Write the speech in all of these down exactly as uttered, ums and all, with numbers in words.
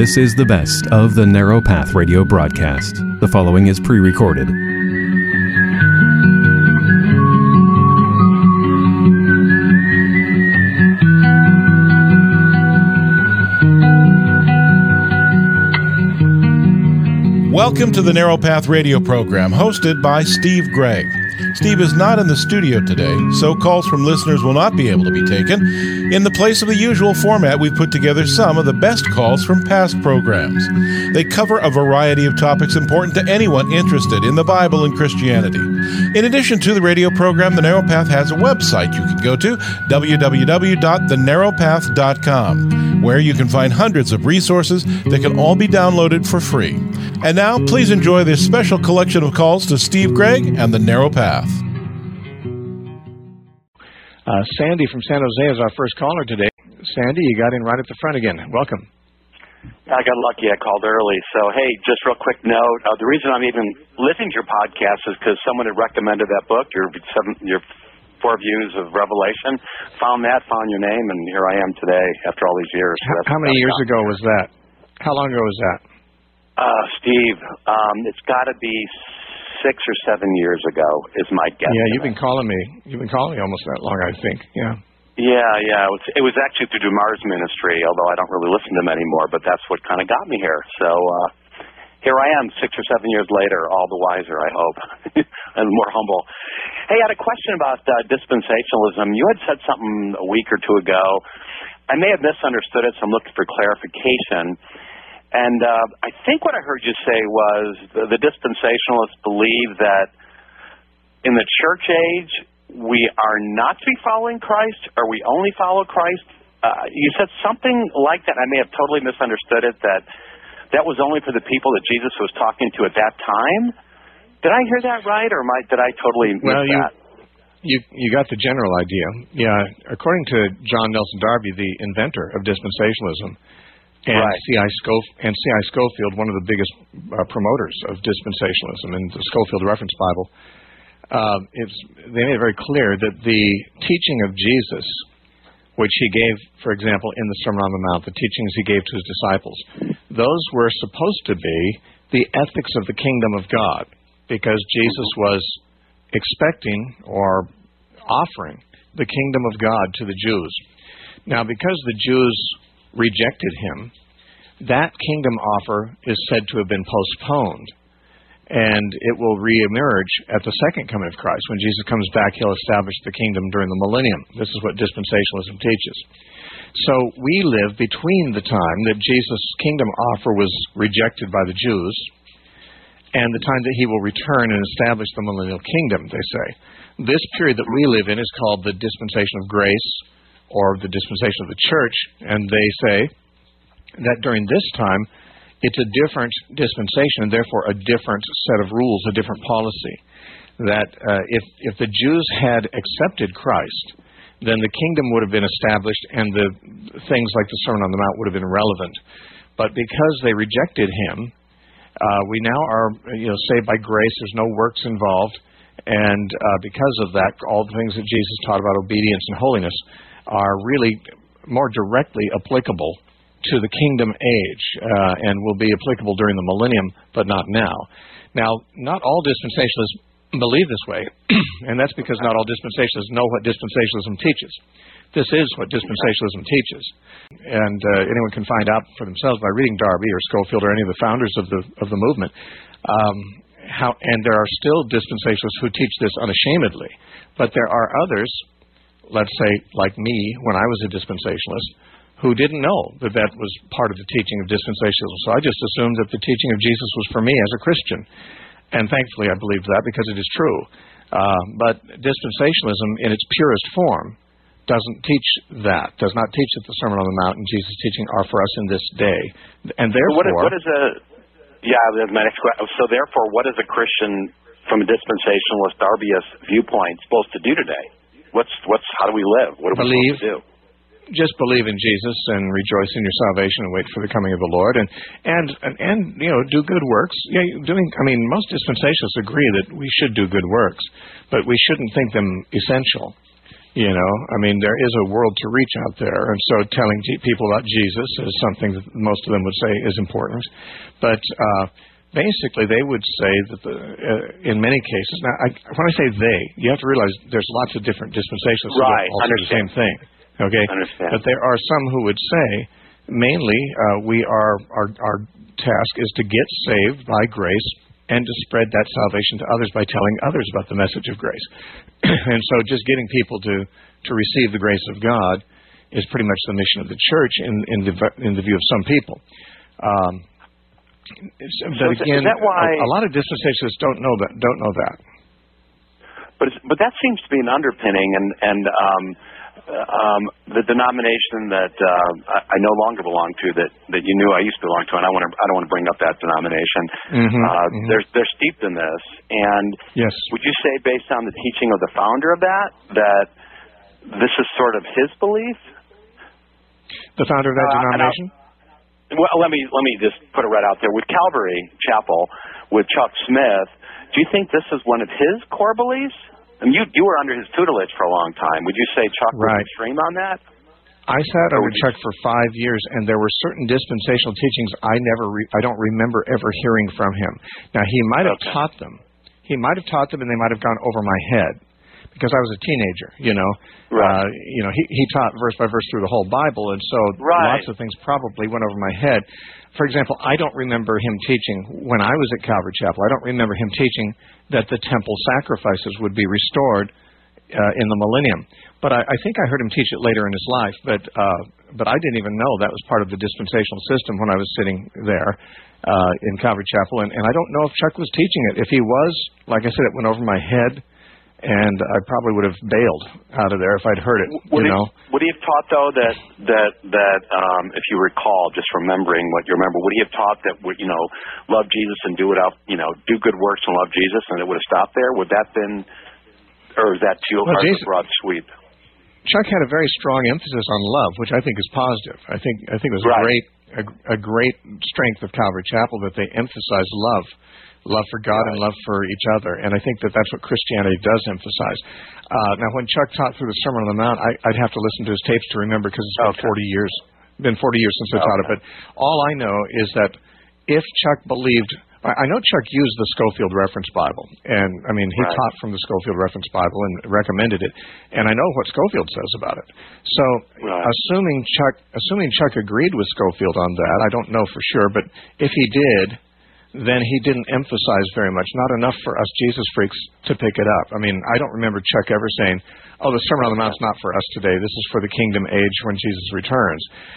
This is the best of the Narrow Path radio broadcast. The following is pre-recorded. Welcome to the Narrow Path radio program, hosted by Steve Gregg. Steve is not in the studio today, so calls from listeners will not be able to be taken. In the place of the usual format, we've put together some of the best calls from past programs. They cover a variety of topics important to anyone interested in the Bible and Christianity. In addition to the radio program, The Narrow Path has a website you can go to, w w w dot the narrow path dot com, where you can find hundreds of resources that can all be downloaded for free. And now, please enjoy this special collection of calls to Steve Gregg and The Narrow Path. Uh, Sandy from San Jose is our first caller today. Sandy, you got in right at the front again. Welcome. I got lucky. I called early. So, hey, just real quick note. Uh, the reason I'm even listening to your podcast is because someone had recommended that book, your seven, your Four Views of Revelation. Found that, found your name, and here I am today after all these years. So how, how many years ago was that? How long ago was that? Uh, Steve, um, it's got to be six or seven years ago is my guess. Yeah, you've been calling me. You've been calling me almost that long, I think. Yeah. Yeah, yeah. It was, it was actually through DeMar's ministry, although I don't really listen to him anymore, but that's what kind of got me here. So uh, here I am six or seven years later, all the wiser, I hope, and more humble. Hey, I had a question about uh, dispensationalism. You had said something a week or two ago. I may have misunderstood it, so I'm looking for clarification. And uh, I think what I heard you say was the, the dispensationalists believe that in the church age, we are not to be following Christ, or we only follow Christ. Uh, you said something like that. I may have totally misunderstood it, that that was only for the people that Jesus was talking to at that time. Did I hear that right, or am I, did I totally miss well, you, that? You, you got the general idea. Yeah, according to John Nelson Darby, the inventor of dispensationalism, And right. C I Scof- and C I Scofield, one of the biggest uh, promoters of dispensationalism in the Scofield Reference Bible, uh, it's, they made it very clear that the teaching of Jesus, which he gave, for example, in the Sermon on the Mount, the teachings he gave to his disciples, those were supposed to be the ethics of the kingdom of God, because Jesus was expecting or offering the kingdom of God to the Jews. Now, because the Jews rejected him, that kingdom offer is said to have been postponed, and it will reemerge at the second coming of Christ. When Jesus comes back, he'll establish the kingdom during the millennium. This is what dispensationalism teaches. So we live between the time that Jesus' kingdom offer was rejected by the Jews and the time that he will return and establish the millennial kingdom, they say. This period that we live in is called the dispensation of grace, or the dispensation of the church, and they say that during this time, it's a different dispensation, and therefore a different set of rules, a different policy. That uh, if, if the Jews had accepted Christ, then the kingdom would have been established, and the things like the Sermon on the Mount would have been relevant. But because they rejected him, uh, we now are you know, saved by grace. There's no works involved, and uh, because of that, all the things that Jesus taught about obedience and holiness are really more directly applicable to the kingdom age uh, and will be applicable during the millennium, but not now. Now, not all dispensationalists believe this way, and that's because not all dispensationalists know what dispensationalism teaches. This is what dispensationalism teaches, and uh, anyone can find out for themselves by reading Darby or Scofield or any of the founders of the of the movement. Um, how, and there are still dispensationalists who teach this unashamedly, but there are others, let's say, like me, when I was a dispensationalist, who didn't know that that was part of the teaching of dispensationalism. So I just assumed that the teaching of Jesus was for me as a Christian. And thankfully I believed that because it is true. Uh, but dispensationalism in its purest form doesn't teach that, does not teach that the Sermon on the Mount and Jesus' teaching are for us in this day. And therefore... So what, is, what is a... Yeah, that's my next question. So therefore, what is a Christian, from a dispensationalist Darbyist viewpoint, supposed to do today? What's what's how do we live? What are we believe, supposed to do? Just believe in Jesus and rejoice in your salvation and wait for the coming of the Lord, and and and, and you know, do good works. Yeah, doing. I mean, most dispensationalists agree that we should do good works, but we shouldn't think them essential. You know, I mean, there is a world to reach out there, and so telling people about Jesus is something that most of them would say is important. But uh, basically, they would say that the, uh, in many cases, now I, when I say they, you have to realize there's lots of different dispensationalists who right. all say the same thing. Okay, understand. But there are some who would say, mainly, uh, we are our our task is to get saved by grace and to spread that salvation to others by telling others about the message of grace. And so just getting people to, to receive the grace of God is pretty much the mission of the church in, in, the, in the view of some people. Um, but so again, is that why, a, a lot of dispensationalists don't know that. Don't know that. But it's, but that seems to be an underpinning, and and um, um, the denomination that uh, I, I no longer belong to, that, that you knew I used to belong to, and I want to I don't want to bring up that denomination. Mm-hmm, uh, mm-hmm. They're they're steeped in this, and yes. Would you say, based on the teaching of the founder of that, that this is sort of his belief? The founder of that uh, denomination? Well, let me let me just put it right out there. With Calvary Chapel, with Chuck Smith, do you think this is one of his core beliefs? I mean, you you were under his tutelage for a long time. Would you say Chuck right. was extreme on that? I sat under Chuck for five years, and there were certain dispensational teachings I never, re- I don't remember ever hearing from him. Now, he might have okay. taught them. He might have taught them, and they might have gone over my head, because I was a teenager. You know, right. uh, you know, he he taught verse by verse through the whole Bible, and so right. lots of things probably went over my head. For example, I don't remember him teaching when I was at Calvary Chapel. I don't remember him teaching that the temple sacrifices would be restored uh, in the millennium. But I, I think I heard him teach it later in his life. But uh, but I didn't even know that was part of the dispensational system when I was sitting there uh, in Calvary Chapel. And, and I don't know if Chuck was teaching it. If he was, like I said, it went over my head. And I probably would have bailed out of there if I'd heard it. Would you he, know. Would he have taught though that that that um, if you recall, just remembering what you remember, would he have taught that you know love Jesus and do it out, you know, do good works and love Jesus, and it would have stopped there? Would that been, or is that too well, hard Jesus, of a broad sweep? Chuck had a very strong emphasis on love, which I think is positive. I think I think it was right. a great a, a great strength of Calvary Chapel that they emphasized love. Love for God right. and love for each other. And I think that that's what Christianity does emphasize. Uh, now, when Chuck taught through the Sermon on the Mount, I, I'd have to listen to his tapes to remember because it's been okay. forty years. Been forty years since I taught okay. it. But all I know is that if Chuck believed, I, I know Chuck used the Scofield Reference Bible. And, I mean, he right. taught from the Scofield Reference Bible and recommended it. And I know what Scofield says about it. So, right. assuming Chuck, assuming Chuck agreed with Scofield on that, I don't know for sure. But if he did, then he didn't emphasize very much, not enough for us Jesus freaks to pick it up. I mean, I don't remember Chuck ever saying, oh, the Sermon on the Mount's not for us today. This is for the kingdom age when Jesus returns.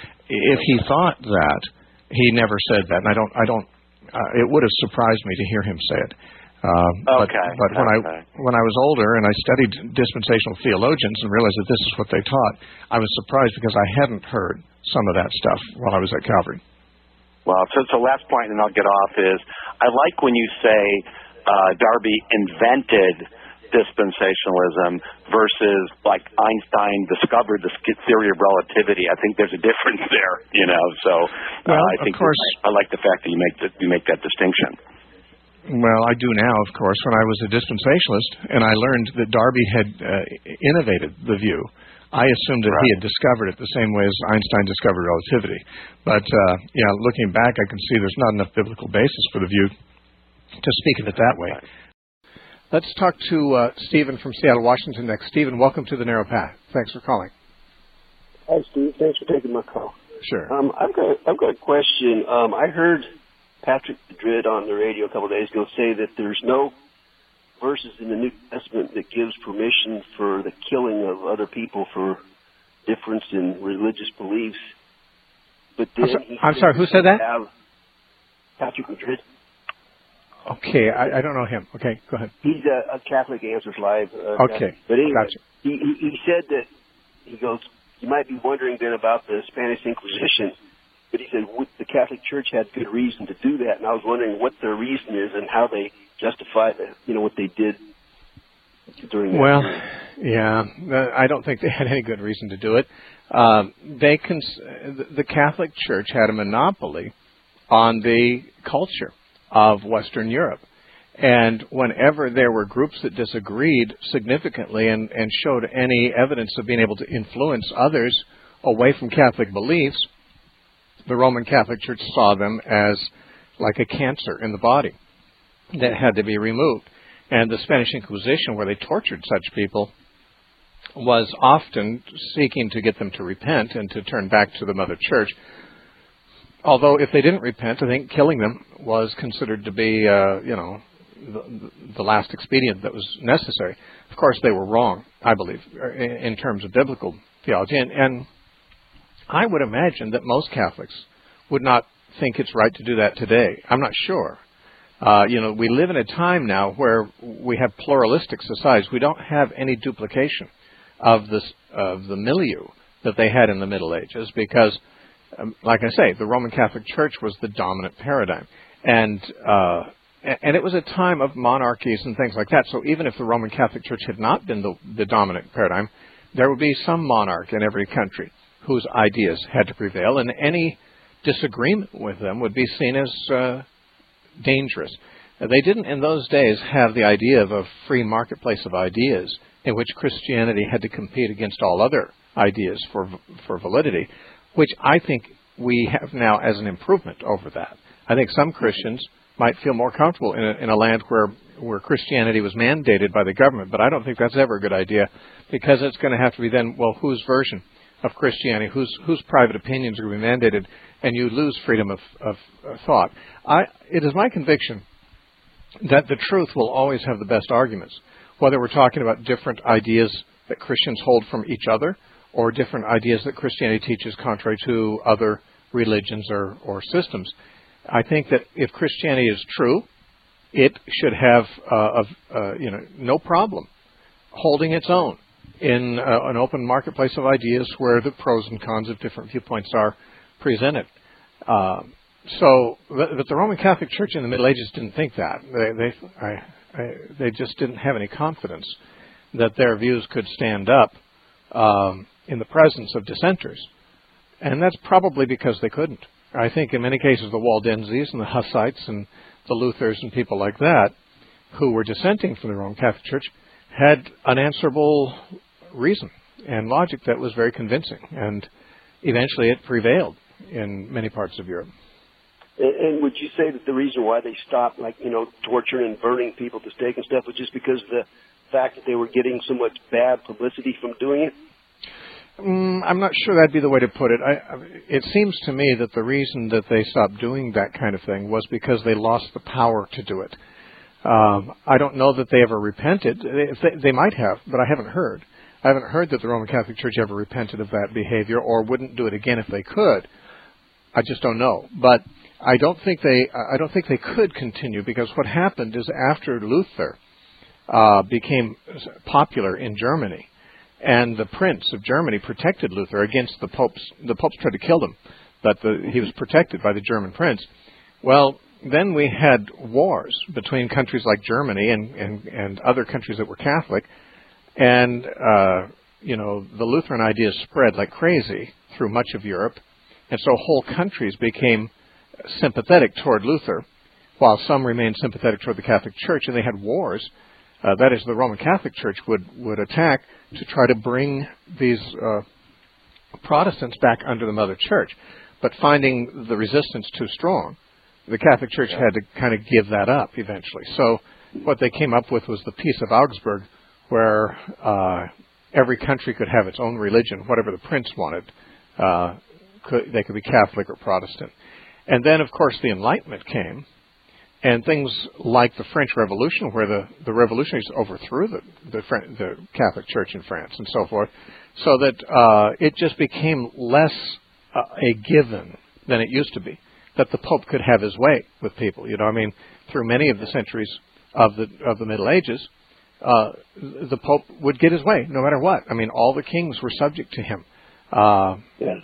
If he thought that, he never said that. And I don't, I don't, uh, it would have surprised me to hear him say it. Uh, okay. But, but when okay. I when I was older and I studied dispensational theologians and realized that this is what they taught, I was surprised because I hadn't heard some of that stuff while I was at Calvary. Well, so, so last point, and I'll get off, is I like when you say uh, Darby invented dispensationalism versus like Einstein discovered the theory of relativity. I think there's a difference there, you know. So uh, well, I think of course, I like the fact that you make that you make that distinction. Well, I do now, of course. When I was a dispensationalist, and I learned that Darby had uh, innovated the view, I assumed that right. he had discovered it the same way as Einstein discovered relativity. But, uh, yeah, looking back, I can see there's not enough biblical basis for the view to speak of it that way. Let's talk to uh, Stephen from Seattle, Washington next. Stephen, welcome to the Narrow Path. Thanks for calling. Hi, Steve. Thanks for taking my call. Sure. Um, I've got I've got a question. Um, I heard Patrick Madrid on the radio a couple of days ago say that there's no verses in the New Testament that gives permission for the killing of other people for difference in religious beliefs. But then I'm, so, he I'm sorry, who said that? Have Patrick Madrid. Okay, I, I don't know him. Okay, go ahead. He's a, a Catholic Answers Live. Uh, okay, but anyway, gotcha. he, he he said that he goes. You might be wondering then about the Spanish Inquisition. But he said the Catholic Church had good reason to do that, and I was wondering what their reason is and how they justify the, you know, what they did during that Well, period. yeah, I don't think they had any good reason to do it. Um, they cons- the Catholic Church had a monopoly on the culture of Western Europe, And whenever there were groups that disagreed significantly and, and showed any evidence of being able to influence others away from Catholic beliefs, the Roman Catholic Church saw them as like a cancer in the body that had to be removed. And the Spanish Inquisition, where they tortured such people, was often seeking to get them to repent and to turn back to the Mother Church. Although if they didn't repent, I think killing them was considered to be, uh, you know, the, the last expedient that was necessary. Of course, they were wrong, I believe, in, in terms of biblical theology. And, and I would imagine that most Catholics would not think it's right to do that today. I'm not sure. Uh, you know, we live in a time now where we have pluralistic societies. We don't have any duplication of this of the milieu that they had in the Middle Ages because, um, like I say, the Roman Catholic Church was the dominant paradigm. And uh, and it was a time of monarchies and things like that. So even if the Roman Catholic Church had not been the, the dominant paradigm, there would be some monarch in every country whose ideas had to prevail, and any disagreement with them would be seen as uh, dangerous. They didn't in those days have the idea of a free marketplace of ideas in which Christianity had to compete against all other ideas for for validity, which I think we have now as an improvement over that. I think some Christians might feel more comfortable in a, in a land where, where Christianity was mandated by the government, but I don't think that's ever a good idea because it's going to have to be then, well, whose version of Christianity, whose whose private opinions are going to be mandated, and you lose freedom of, of uh, thought. I, it is my conviction that the truth will always have the best arguments, whether we're talking about different ideas that Christians hold from each other or different ideas that Christianity teaches contrary to other religions or, or systems. I think that if Christianity is true, it should have uh, uh, you know no problem holding its own in uh, an open marketplace of ideas where the pros and cons of different viewpoints are presented. Uh, so, but the Roman Catholic Church in the Middle Ages didn't think that. They they, I, I, they just didn't have any confidence that their views could stand up um, in the presence of dissenters. And that's probably because they couldn't. I think in many cases the Waldenses and the Hussites and the Luthers and people like that who were dissenting from the Roman Catholic Church had an answerable reason and logic that was very convincing. And eventually it prevailed in many parts of Europe. And, and would you say that the reason why they stopped, like, you know, torturing and burning people to stake and stuff was just because of the fact that they were getting so much bad publicity from doing it? Mm, I'm not sure that'd be the way to put it. I, I, it seems to me that the reason that they stopped doing that kind of thing was because they lost the power to do it. Um, I don't know that they ever repented. They, they might have, but I haven't heard. I haven't heard that the Roman Catholic Church ever repented of that behavior or wouldn't do it again if they could. I just don't know. But I don't think they. I don't think they could continue because what happened is after Luther uh, became popular in Germany, and the Prince of Germany protected Luther against the popes. The popes tried to kill him, but the, he was protected by the German prince. Well, then we had wars between countries like Germany and, and, and other countries that were Catholic. And, uh, you know, the Lutheran ideas spread like crazy through much of Europe. And so whole countries became sympathetic toward Luther, while some remained sympathetic toward the Catholic Church. And they had wars. Uh, that is, the Roman Catholic Church would, would attack to try to bring these uh, Protestants back under the Mother Church. But finding the resistance too strong, the Catholic Church had to kind of give that up eventually. So what they came up with was the Peace of Augsburg, where uh, every country could have its own religion, whatever the prince wanted. Uh, could, they could be Catholic or Protestant. And then, of course, the Enlightenment came, and things like the French Revolution, where the, the revolutionaries overthrew the, the, the Catholic Church in France and so forth, so that uh, it just became less uh, a given than it used to be, that the Pope could have his way with people. You know, I mean, through many of the centuries of the of the Middle Ages, uh, the Pope would get his way no matter what. I mean, all the kings were subject to him uh, yeah.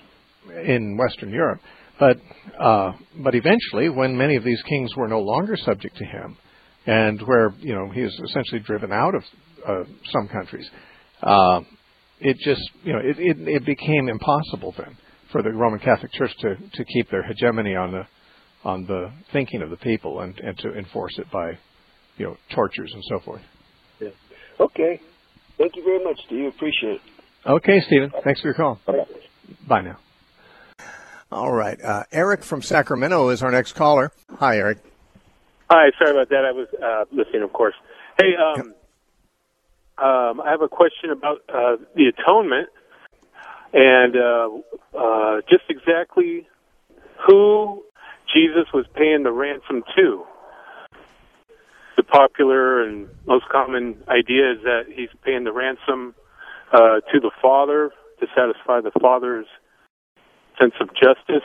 in Western Europe. But uh, but eventually, when many of these kings were no longer subject to him, and where, you know, he was essentially driven out of uh, some countries, uh, it just, you know, it, it, it became impossible then for the Roman Catholic Church to, to keep their hegemony on the on the thinking of the people and, and to enforce it by you know, tortures and so forth. Yeah. Okay. Thank you very much, Steve. Appreciate it. Okay, Stephen. Thanks for your call. Bye. Bye now. All right. Uh, Eric from Sacramento is our next caller. Hi, Eric. Hi. Sorry about that. I was uh, listening, of course. Hey, um, um, I have a question about uh, the atonement and uh, uh, just exactly who Jesus was paying the ransom to. The popular and most common idea is that he's paying the ransom uh, to the Father to satisfy the Father's sense of justice.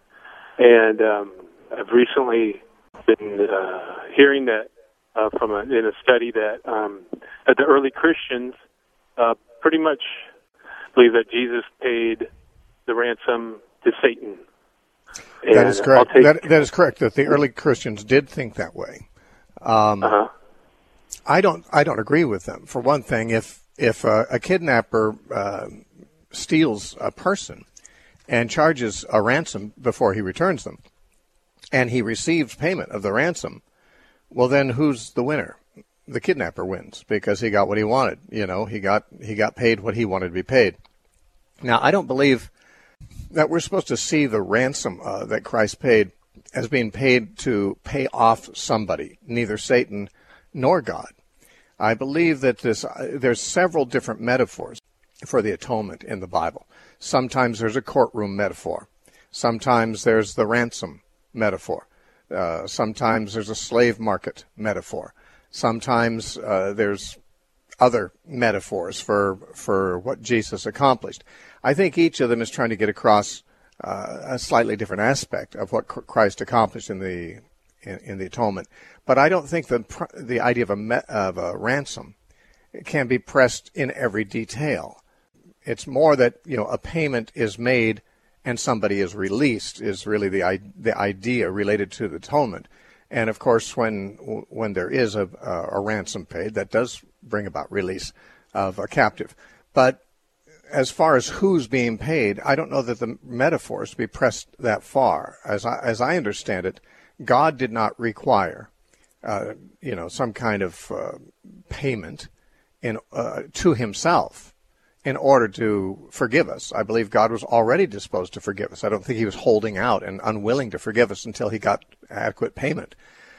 And um, I've recently been uh, hearing that uh, from a, in a study that, um, that the early Christians uh, pretty much believe that Jesus paid the ransom to Satan. And that is correct. Take... That, that is correct. That the early Christians did think that way. Um, uh-huh. I don't. I don't agree with them. For one thing, if if uh, a kidnapper uh, steals a person and charges a ransom before he returns them, and he receives payment of the ransom, well, then who's the winner? The kidnapper wins because he got what he wanted. You know, he got he got paid what he wanted to be paid. Now, I don't believe that we're supposed to see the ransom uh, that Christ paid as being paid to pay off somebody, neither Satan nor God. I believe that this, uh, there's several different metaphors for the atonement in the Bible. Sometimes there's a courtroom metaphor. Sometimes there's the ransom metaphor. Uh, sometimes there's a slave market metaphor. Sometimes uh, there's other metaphors for for what Jesus accomplished. I think each of them is trying to get across uh, a slightly different aspect of what Christ accomplished in the in, in the atonement. But I don't think the the idea of a me, of a ransom can be pressed in every detail. It's more that, you know, a payment is made and somebody is released is really the the idea related to the atonement. And of course, when when there is a, a, a ransom paid, that does bring about release of a captive. But as far as who's being paid, I don't know that the metaphor is to be pressed that far. As I, as I understand it, God did not require, uh, you know, some kind of uh, payment in uh, to himself in order to forgive us. I believe God was already disposed to forgive us. I don't think he was holding out and unwilling to forgive us until he got adequate payment.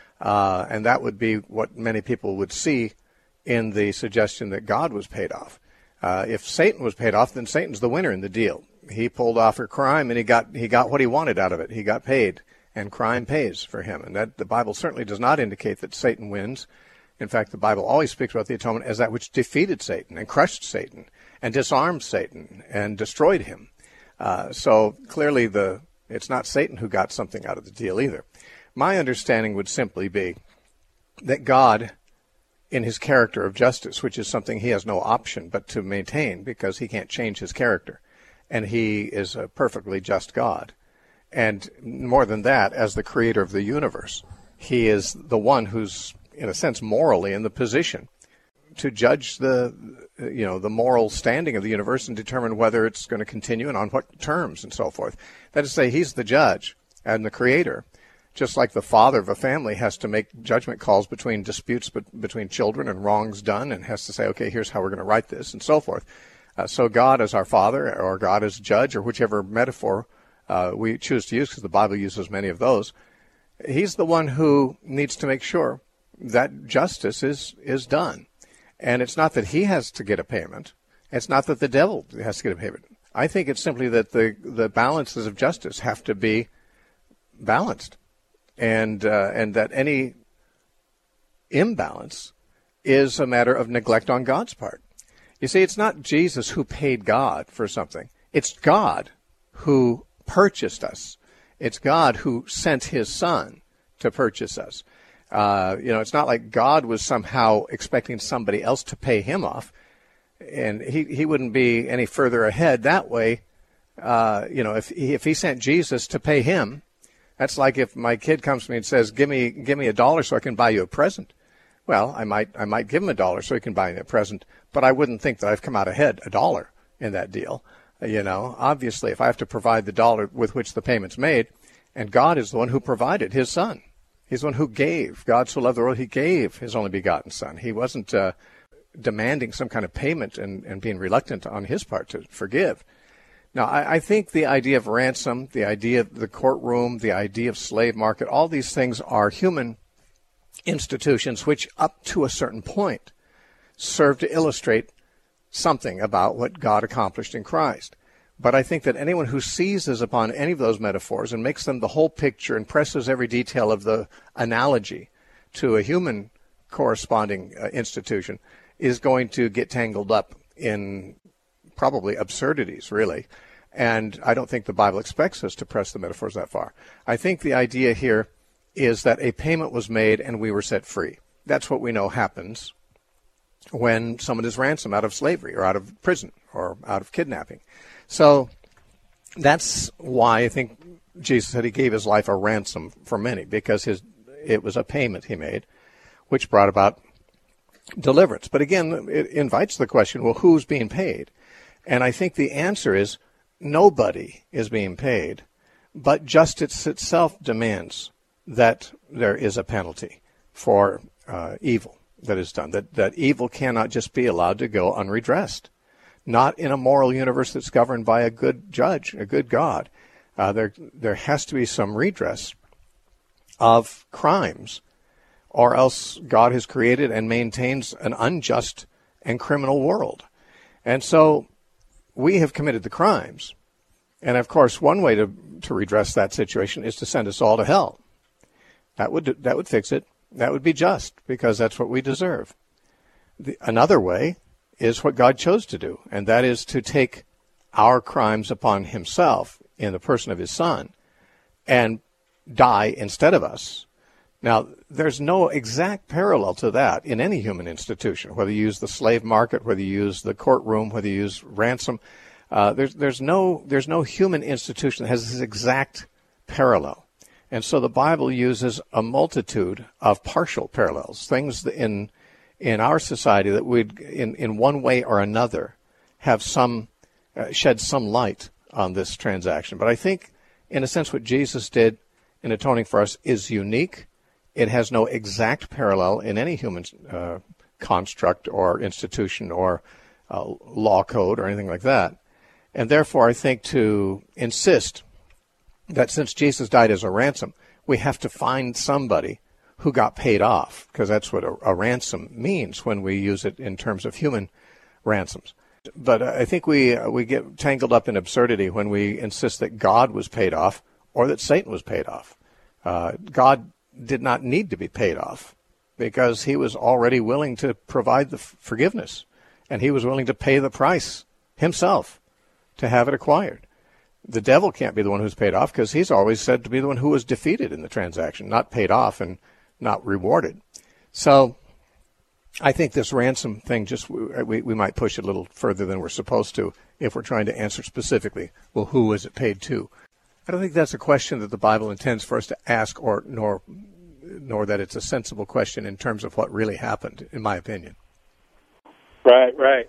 Uh, and that would be what many people would see in the suggestion that God was paid off. Uh, if Satan was paid off, then Satan's the winner in the deal. He pulled off a crime and he got he got what he wanted out of it. He got paid, and crime pays for him. And that the Bible certainly does not indicate that Satan wins. In fact, the Bible always speaks about the atonement as that which defeated Satan and crushed Satan and disarmed Satan and destroyed him. Uh, so clearly the it's not Satan who got something out of the deal either. My understanding would simply be that God, in his character of justice, which is something he has no option but to maintain because he can't change his character, and he is a perfectly just God. And more than that, as the creator of the universe, he is the one who's, in a sense, morally in the position to judge the, you know, the moral standing of the universe and determine whether it's going to continue and on what terms and so forth. That is to say, he's the judge and the creator. Just like the father of a family has to make judgment calls between disputes be- between children and wrongs done and has to say, okay, here's how we're going to write this and so forth. Uh, so God as our father or God as judge or whichever metaphor uh, we choose to use, because the Bible uses many of those, he's the one who needs to make sure that justice is, is done. And it's not that he has to get a payment. It's not that the devil has to get a payment. I think it's simply that the, the balances of justice have to be balanced. And uh, and that any imbalance is a matter of neglect on God's part. You see, it's not Jesus who paid God for something. It's God who purchased us. It's God who sent his son to purchase us. Uh, you know, it's not like God was somehow expecting somebody else to pay him off. And he, he wouldn't be any further ahead that way. Uh, you know, if he, if he sent Jesus to pay him, that's like if my kid comes to me and says, give me give me a dollar so I can buy you a present. Well, I might I might give him a dollar so he can buy me a present, but I wouldn't think that I've come out ahead a dollar in that deal. You know, obviously, if I have to provide the dollar with which the payment's made, and God is the one who provided his son. He's the one who gave. God so loved the world, he gave his only begotten Son. He wasn't uh, demanding some kind of payment and, and being reluctant on his part to forgive. Now, I, I think the idea of ransom, the idea of the courtroom, the idea of slave market, all these things are human institutions which, up to a certain point, serve to illustrate something about what God accomplished in Christ. But I think that anyone who seizes upon any of those metaphors and makes them the whole picture and presses every detail of the analogy to a human corresponding uh, institution is going to get tangled up in probably absurdities, really. And I don't think the Bible expects us to press the metaphors that far. I think the idea here is that a payment was made and we were set free. That's what we know happens when someone is ransomed out of slavery or out of prison or out of kidnapping. So that's why I think Jesus said he gave his life a ransom for many, because his it was a payment he made, which brought about deliverance. But again, it invites the question, well, who's being paid? And I think the answer is nobody is being paid, but justice itself demands that there is a penalty for uh, evil that is done, that, that evil cannot just be allowed to go unredressed. Not in a moral universe that's governed by a good judge, a good God. Uh, there, there has to be some redress of crimes, or else God has created and maintains an unjust and criminal world. And so we have committed the crimes. And of course, one way to, to redress that situation is to send us all to hell. That would, that would fix it. That would be just, because that's what we deserve. The, another way is what God chose to do, and that is to take our crimes upon himself in the person of his Son and die instead of us. Now, there's no exact parallel to that in any human institution, whether you use the slave market, whether you use the courtroom, whether you use ransom. Uh, there's, there's, no, there's no human institution that has this exact parallel. And so the Bible uses a multitude of partial parallels, things in in our society that would, in, in one way or another, have some, uh, shed some light on this transaction. But I think, in a sense, what Jesus did in atoning for us is unique. It has no exact parallel in any human uh, construct or institution or uh, law code or anything like that. And therefore, I think to insist that since Jesus died as a ransom, we have to find somebody who got paid off, because that's what a, a ransom means when we use it in terms of human ransoms. But uh, I think we uh, we get tangled up in absurdity when we insist that God was paid off or that Satan was paid off. Uh, God did not need to be paid off because he was already willing to provide the f- forgiveness, and he was willing to pay the price himself to have it acquired. The devil can't be the one who's paid off because he's always said to be the one who was defeated in the transaction, not paid off and not rewarded. So I think this ransom thing, just we, we might push it a little further than we're supposed to if we're trying to answer specifically, well, who was it paid to? I don't think that's a question that the Bible intends for us to ask, or nor nor that it's a sensible question in terms of what really happened, in my opinion. Right, right.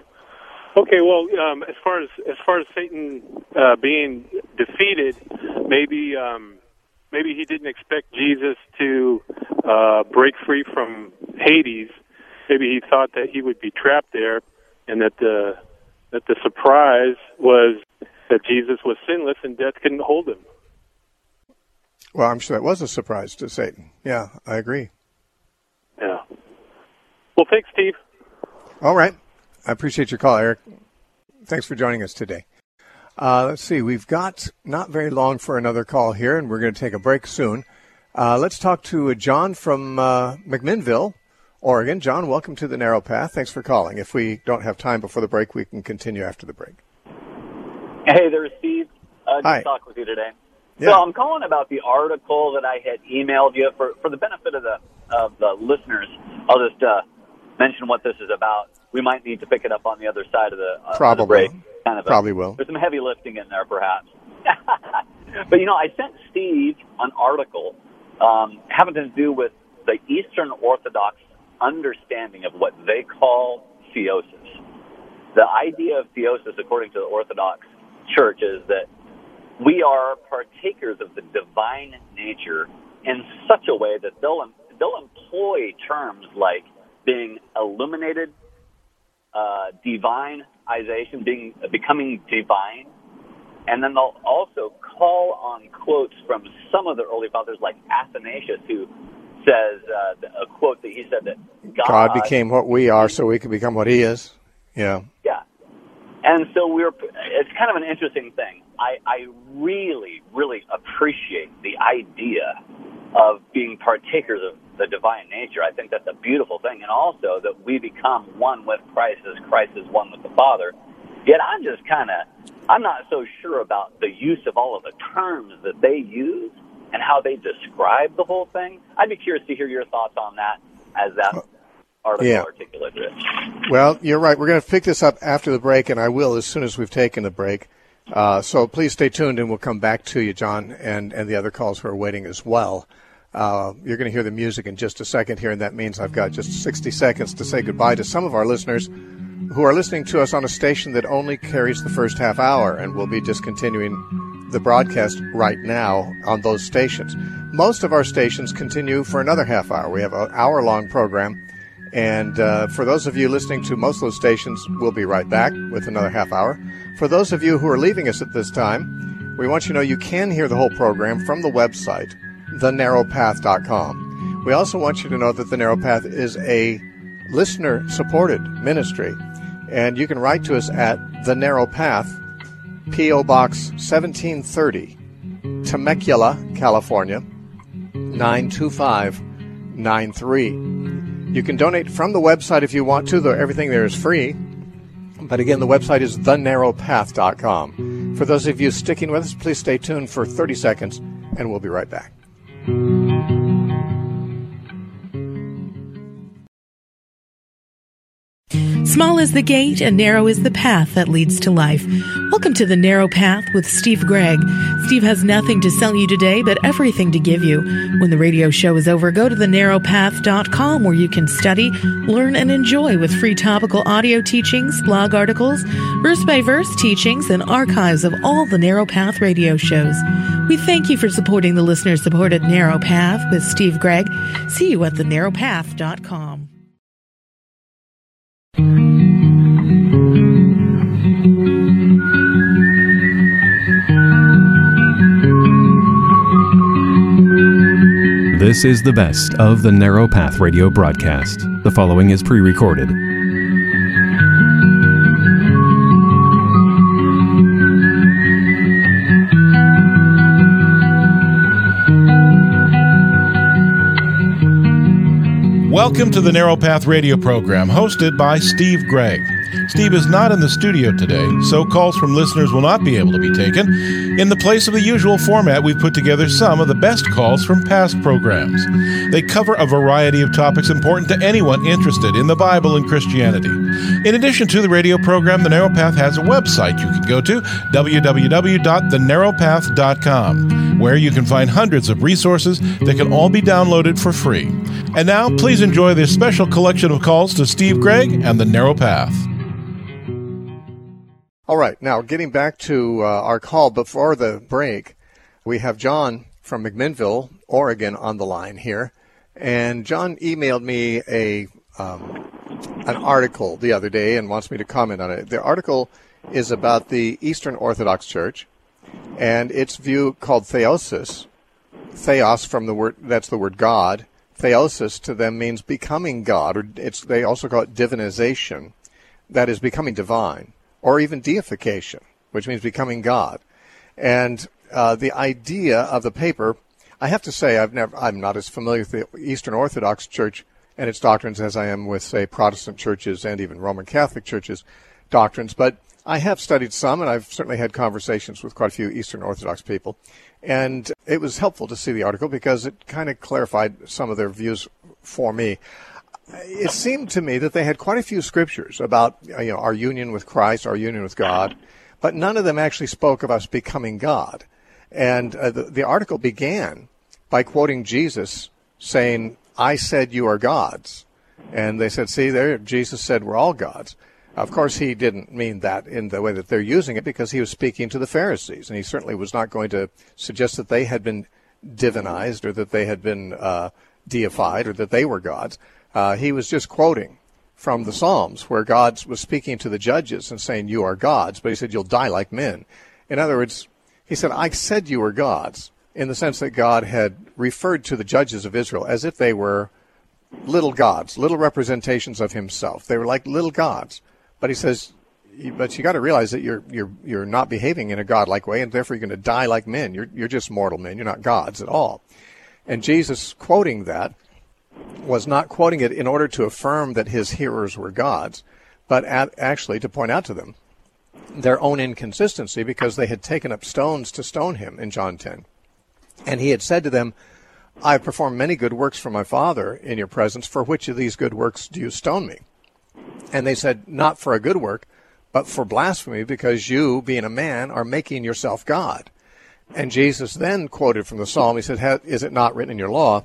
Okay, well, um, as far as as far as Satan uh, being defeated, maybe um, maybe he didn't expect Jesus to uh, break free from Hades. Maybe he thought that he would be trapped there, and that the that the surprise was that Jesus was sinless and death couldn't hold him. Well, I'm sure that was a surprise to Satan. Yeah, I agree. Yeah. Well, thanks, Steve. All right. I appreciate your call, Eric. Thanks for joining us today. Uh, let's see. We've got not very long for another call here, and we're going to take a break soon. Uh, let's talk to John from uh, McMinnville, Oregon. John, welcome to the Narrow Path. Thanks for calling. If we don't have time before the break, we can continue after the break. Hey there, Steve. Uh, Hi. Good to talk with you today. Yeah. So I'm calling about the article that I had emailed you for, for the benefit of the of the listeners. I'll just uh, mention what this is about. We might need to pick it up on the other side of the, uh, Probably. of the break. Kind of Probably a, will. There's some heavy lifting in there, perhaps. But, you know, I sent Steve an article um, having to do with the Eastern Orthodox understanding of what they call theosis. The idea of theosis, according to the Orthodox Church, is that we are partakers of the divine nature in such a way that they'll they'll employ terms like being illuminated, uh, divineization, being becoming divine, and then they'll also call on quotes from some of the early fathers, like Athanasius, who says uh, a quote that he said that God, God became what we are, so we can become what He is. Yeah. Yeah. And so we're. It's kind of an interesting thing. I, I really, really appreciate the idea of being partakers of the divine nature. I think that's a beautiful thing, and also that we become one with Christ as Christ is one with the Father. Yet I'm just kind of, I'm not so sure about the use of all of the terms that they use and how they describe the whole thing. I'd be curious to hear your thoughts on that as that article yeah. articulated it. Well, you're right. We're going to pick this up after the break, and I will as soon as we've taken the break. Uh, so please stay tuned, and we'll come back to you, John, and, and the other calls who are waiting as well. Uh, you're going to hear the music in just a second here, and that means I've got just sixty seconds to say goodbye to some of our listeners who are listening to us on a station that only carries the first half hour, and we'll be discontinuing the broadcast right now on those stations. Most of our stations continue for another half hour. We have an hour-long program, and uh, for those of you listening to most of those stations, we'll be right back with another half hour. For those of you who are leaving us at this time, we want you to know you can hear the whole program from the website, the narrow path dot com. We also want you to know that The Narrow Path is a listener-supported ministry, and you can write to us at The Narrow Path, P O. Box seventeen thirty, Temecula, California, nine two five nine three. You can donate from the website if you want to, though everything there is free. But again, the website is the narrow path dot com. For those of you sticking with us, please stay tuned for thirty seconds, and we'll be right back. Small is the gate and narrow is the path that leads to life. Welcome to The Narrow Path with Steve Gregg. Steve has nothing to sell you today, but everything to give you. When the radio show is over, go to the narrow path dot com where you can study, learn, and enjoy with free topical audio teachings, blog articles, verse-by-verse teachings, and archives of all the Narrow Path radio shows. We thank you for supporting the listener-supported Narrow Path with Steve Gregg. See you at the narrow path dot com. This is the best of the Narrow Path radio broadcast. The following is pre-recorded. Welcome to the Narrow Path radio program, hosted by Steve Gregg. Steve is not in the studio today, so calls from listeners will not be able to be taken. In the place of the usual format, we've put together some of the best calls from past programs. They cover a variety of topics important to anyone interested in the Bible and Christianity. In addition to the radio program, The Narrow Path has a website you can go to, w w w dot the narrow path dot com, where you can find hundreds of resources that can all be downloaded for free. And now, please enjoy this special collection of calls to Steve Gregg and The Narrow Path. All right, now getting back to uh, our call before the break, we have John from McMinnville, Oregon, on the line here. And John emailed me a um, an article the other day and wants me to comment on it. The article is about the Eastern Orthodox Church and its view called theosis. Theos from the word, that's the word God. Theosis to them means becoming God, or it's they also call it divinization, that is becoming divine, or even deification, which means becoming God. And uh, the idea of the paper, I have to say, I've never, I'm not as familiar with the Eastern Orthodox Church and its doctrines as I am with, say, Protestant churches and even Roman Catholic churches' doctrines, but I have studied some, and I've certainly had conversations with quite a few Eastern Orthodox people. And it was helpful to see the article because it kind of clarified some of their views for me. It seemed to me that they had quite a few scriptures about, you know, our union with Christ, our union with God, but none of them actually spoke of us becoming God. And uh, the, the article began by quoting Jesus saying, "I said you are gods." And they said, see there, Jesus said we're all gods. Of course, he didn't mean that in the way that they're using it because he was speaking to the Pharisees, and he certainly was not going to suggest that they had been divinized or that they had been uh, deified or that they were gods. Uh, he was just quoting from the Psalms where God was speaking to the judges and saying, you are gods, but he said, you'll die like men. In other words, he said, I said you were gods, in the sense that God had referred to the judges of Israel as if they were little gods, little representations of himself. They were like little gods. But he says, but you got to realize that you're you're you're not behaving in a godlike way, and therefore you're going to die like men. You're you're just mortal men. You're not gods at all. And Jesus, quoting that, was not quoting it in order to affirm that his hearers were gods, but at, actually to point out to them their own inconsistency, because they had taken up stones to stone him in John ten. And he had said to them, I have performed many good works for my Father in your presence. For which of these good works do you stone me? And they said, not for a good work, but for blasphemy, because you, being a man, are making yourself God. And Jesus then quoted from the Psalm. He said, is it not written in your law,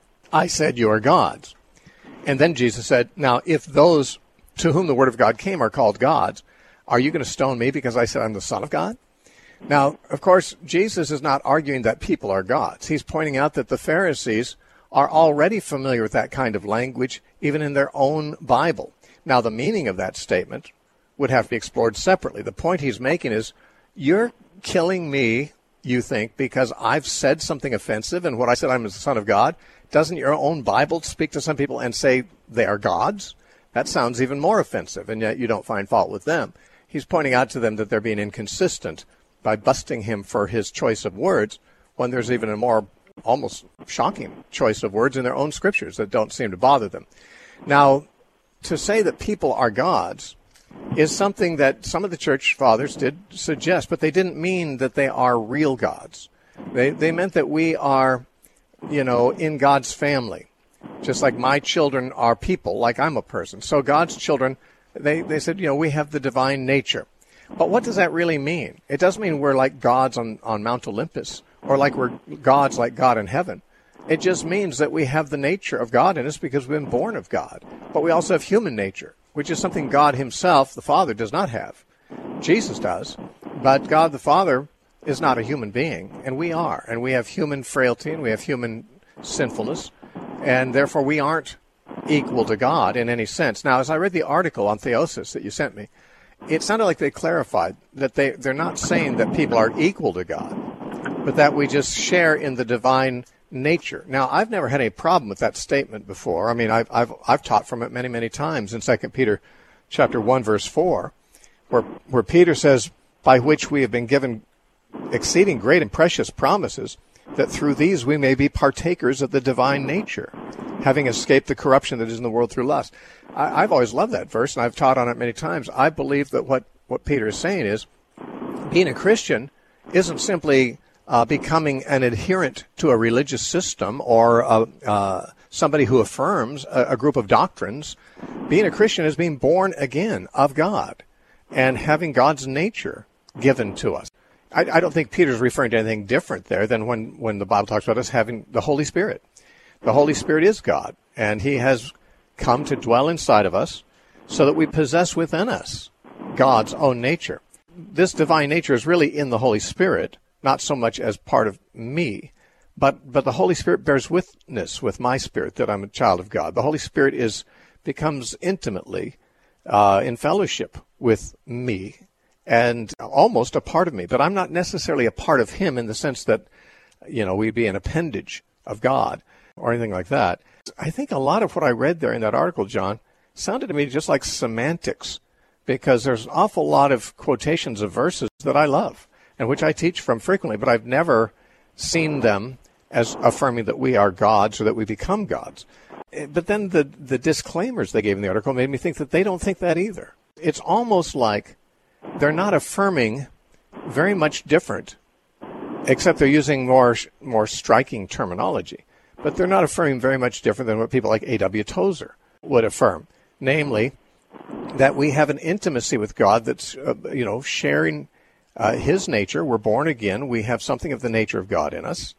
I said you are gods? And then Jesus said, now, if those to whom the word of God came are called gods, are you going to stone me because I said I'm the Son of God? Now, of course, Jesus is not arguing that people are gods. He's pointing out that the Pharisees are already familiar with that kind of language, even in their own Bible. Now, the meaning of that statement would have to be explored separately. The point he's making is, you're killing me, you think, because I've said something offensive, and what I said I'm the Son of God. Doesn't your own Bible speak to some people and say they are gods? That sounds even more offensive, and yet you don't find fault with them. He's pointing out to them that they're being inconsistent by busting him for his choice of words, when there's even a more almost shocking choice of words in their own scriptures that don't seem to bother them. Now, to say that people are gods is something that some of the church fathers did suggest, but they didn't mean that they are real gods. They they meant that we are, you know, in God's family, just like my children are people, like I'm a person. So God's children, they, they said, you know, we have the divine nature. But what does that really mean? It doesn't mean we're like gods on, on Mount Olympus, or like we're gods like God in heaven. It just means that we have the nature of God in us because we've been born of God. But we also have human nature, which is something God himself, the Father, does not have. Jesus does, but God the Father is not a human being, and we are. And we have human frailty, and we have human sinfulness, and therefore we aren't equal to God in any sense. Now, as I read the article on theosis that you sent me, it sounded like they clarified that they, they're not saying that people are equal to God, but that we just share in the divine nature. Now, I've never had any problem with that statement before. I mean, I've I've, I've taught from it many, many times in Second Peter chapter one, verse four, where where Peter says, by which we have been given exceeding great and precious promises, that through these we may be partakers of the divine nature, having escaped the corruption that is in the world through lust. I, I've always loved that verse, and I've taught on it many times. I believe that what, what Peter is saying is, being a Christian isn't simply uh, becoming an adherent to a religious system or a, uh, somebody who affirms a, a group of doctrines. Being a Christian is being born again of God and having God's nature given to us. I, I don't think Peter's referring to anything different there than when, when the Bible talks about us having the Holy Spirit. The Holy Spirit is God, and he has come to dwell inside of us so that we possess within us God's own nature. This divine nature is really in the Holy Spirit, not so much as part of me, but, but the Holy Spirit bears witness with my spirit that I'm a child of God. The Holy Spirit is becomes intimately uh, in fellowship with me and almost a part of me, but I'm not necessarily a part of him in the sense that, you know, we'd be an appendage of God or anything like that. I think a lot of what I read there in that article, John, sounded to me just like semantics, because there's an awful lot of quotations of verses that I love and which I teach from frequently, but I've never seen them as affirming that we are gods or that we become gods. But then the, the disclaimers they gave in the article made me think that they don't think that either. It's almost like they're not affirming very much different, except they're using more more striking terminology. But they're not affirming very much different than what people like A W Tozer would affirm, namely that we have an intimacy with God that's, uh, you know, sharing uh, his nature. We're born again. We have something of the nature of God in us.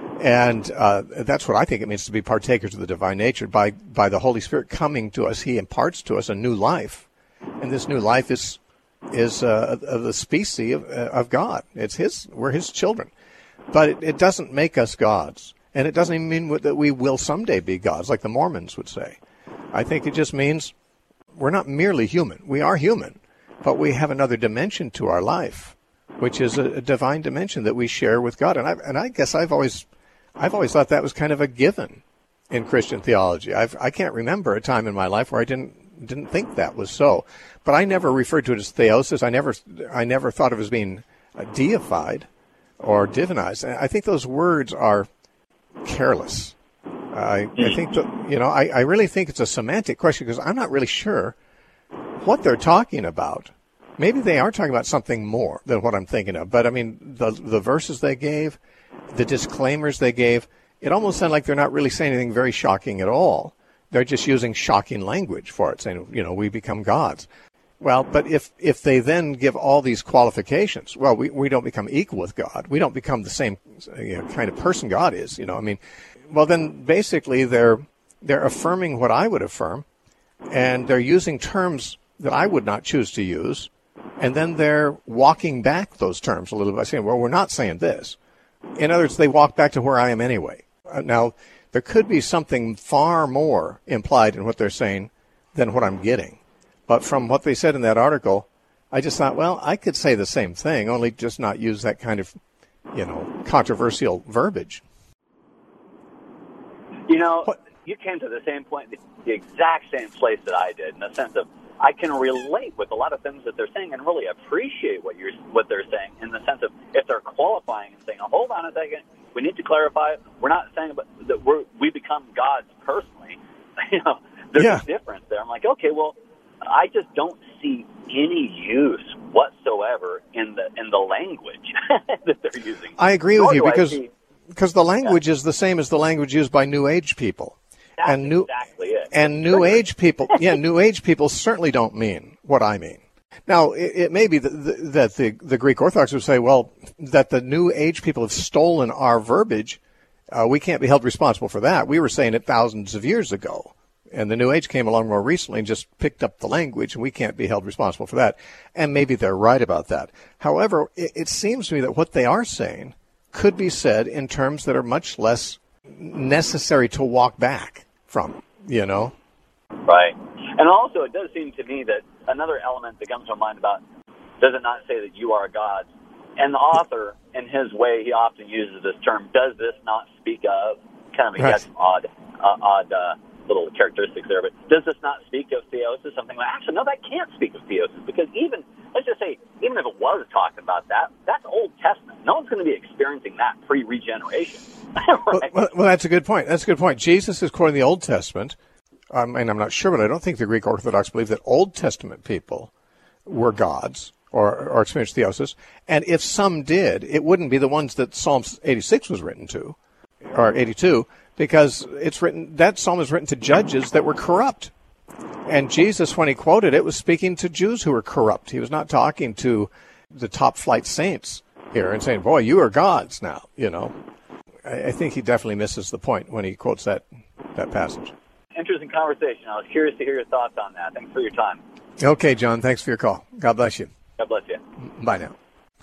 And uh, that's what I think it means to be partakers of the divine nature. By, by the Holy Spirit coming to us, he imparts to us a new life. And this new life is is uh, of the species of, uh, of God. It's his. We're his children. But it, it doesn't make us gods. And it doesn't even mean that we will someday be gods, like the Mormons would say. I think it just means we're not merely human. We are human, but we have another dimension to our life, which is a, a divine dimension that we share with God. And I, and I guess I've always, I've always thought that was kind of a given in Christian theology. I've, I can't remember a time in my life where I didn't, didn't think that was so. But I never referred to it as theosis. I never, I never thought of it as being uh, deified or divinized. And I think those words are careless. I, I think, that, you know, I, I really think it's a semantic question because I'm not really sure what they're talking about. Maybe they are talking about something more than what I'm thinking of. But, I mean, the the verses they gave, the disclaimers they gave, it almost sounded like they're not really saying anything very shocking at all. They're just using shocking language for it, saying, you know, we become gods. Well, but if, if they then give all these qualifications, well, we, we don't become equal with God. We don't become the same you know, kind of person God is, you know, I mean, well, then basically they're they're affirming what I would affirm, and they're using terms that I would not choose to use, and then they're walking back those terms a little bit by saying, well, we're not saying this. In other words, they walk back to where I am anyway. Uh, now, there could be something far more implied in what they're saying than what I'm getting. But from what they said in that article, I just thought, well, I could say the same thing, only just not use that kind of, you know, controversial verbiage. You know, what? You came to the same point, the, the exact same place that I did, in the sense of I can relate with a lot of things that they're saying and really appreciate what you're what they're saying, in the sense of if they're qualifying and saying, oh, hold on a second, we need to clarify, we're not saying that we're, we become gods personally. You know, there's yeah. a difference there. I'm like, okay, well, I just don't see any use whatsoever in the in the language that they're using. I agree with you because see, because the language yeah. is the same as the language used by New Age people. That's and new, exactly it. And New Age people, yeah, New Age people certainly don't mean what I mean. Now, it, it may be that the, that the, the Greek Orthodox would say, well, that the New Age people have stolen our verbiage. Uh, we can't be held responsible for that. We were saying it thousands of years ago. And the New Age came along more recently and just picked up the language, and we can't be held responsible for that. And maybe they're right about that. However, it, it seems to me that what they are saying could be said in terms that are much less necessary to walk back from, you know? Right. And also, it does seem to me that another element that comes to mind about, does it not say that you are God? And the author, in his way, he often uses this term, does this not speak of? Kind of, he right. has some odd, uh, odd uh, little characteristics there, but does this not speak of theosis? Something like, actually, no, that can't speak of theosis, because even, let's just say, even if it was talking about that, that's Old Testament. No one's going to be experiencing that pre-regeneration. Right? well, well, that's a good point. That's a good point. Jesus is quoting the Old Testament. Um, and I'm not sure, but I don't think the Greek Orthodox believe that Old Testament people were gods or, or experienced theosis. And if some did, it wouldn't be the ones that Psalm eighty-six was written to, or eighty-two, because it's written, that psalm is written to judges that were corrupt. And Jesus, when he quoted it, was speaking to Jews who were corrupt. He was not talking to the top flight saints here and saying, boy, you are gods now, you know. I, I think he definitely misses the point when he quotes that, that passage. Interesting conversation. I was curious to hear your thoughts on that. Thanks for your time. Okay, John. Thanks for your call. God bless you. God bless you. Bye now.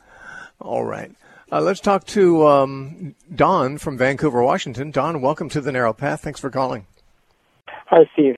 All right. Uh, let's talk to um, Don from Vancouver, Washington. Don, welcome to The Narrow Path. Thanks for calling. Hi, Steve.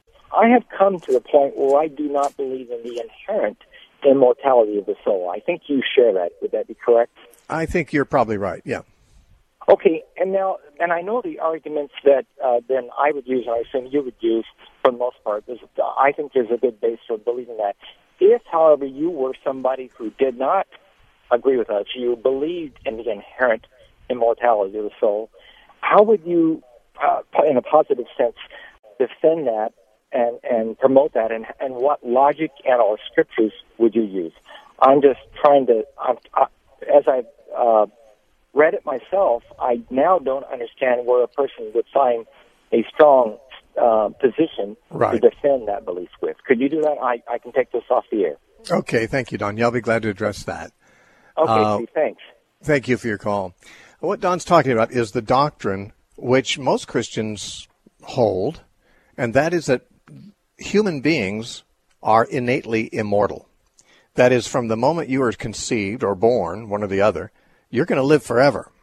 I have come to the point where I do not believe in the inherent immortality of the soul. I think you share that. Would that be correct? I think you're probably right, yeah. Okay, and now, and I know the arguments that uh, then I would use, and I assume you would use for the most part. There's, I think there's a good base for believing that. If, however, you were somebody who did not agree with us, you believed in the inherent immortality of the soul, how would you, uh, in a positive sense, defend that and, and promote that, and, and what logic and or scriptures would you use? I'm just trying to, I'm, I, as I uh, read it myself, I now don't understand where a person would find a strong uh, position right. to defend that belief with. Could you do that? I, I can take this off the air. Okay, thank you, Don. Yeah, I'll be glad to address that. Okay, uh, Steve, thanks. Thank you for your call. What Don's talking about is the doctrine which most Christians hold, and that is that human beings are innately immortal. That is, from the moment you are conceived or born, one or the other, you're going to live forever.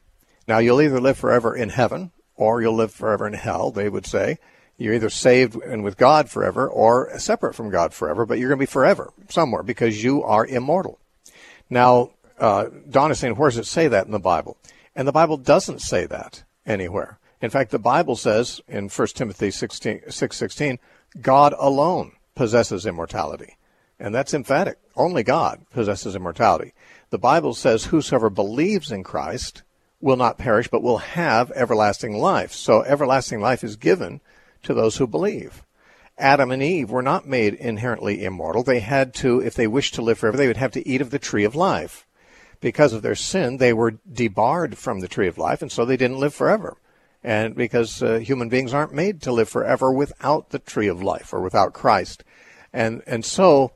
Now, you'll either live forever in heaven or you'll live forever in hell, they would say. You're either saved and with God forever or separate from God forever, but you're going to be forever somewhere because you are immortal. Now, uh, Don is saying, where does it say that in the Bible? And the Bible doesn't say that anywhere. In fact, the Bible says in First Timothy six sixteen, God alone possesses immortality. And that's emphatic. Only God possesses immortality. The Bible says whosoever believes in Christ will not perish, but will have everlasting life. So everlasting life is given to those who believe. Adam and Eve were not made inherently immortal. They had to, if they wished to live forever, they would have to eat of the tree of life. Because of their sin, they were debarred from the tree of life, and so they didn't live forever. And because uh, human beings aren't made to live forever without the tree of life or without Christ. And and so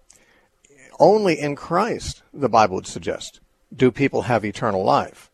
only in Christ, the Bible would suggest, do people have eternal life.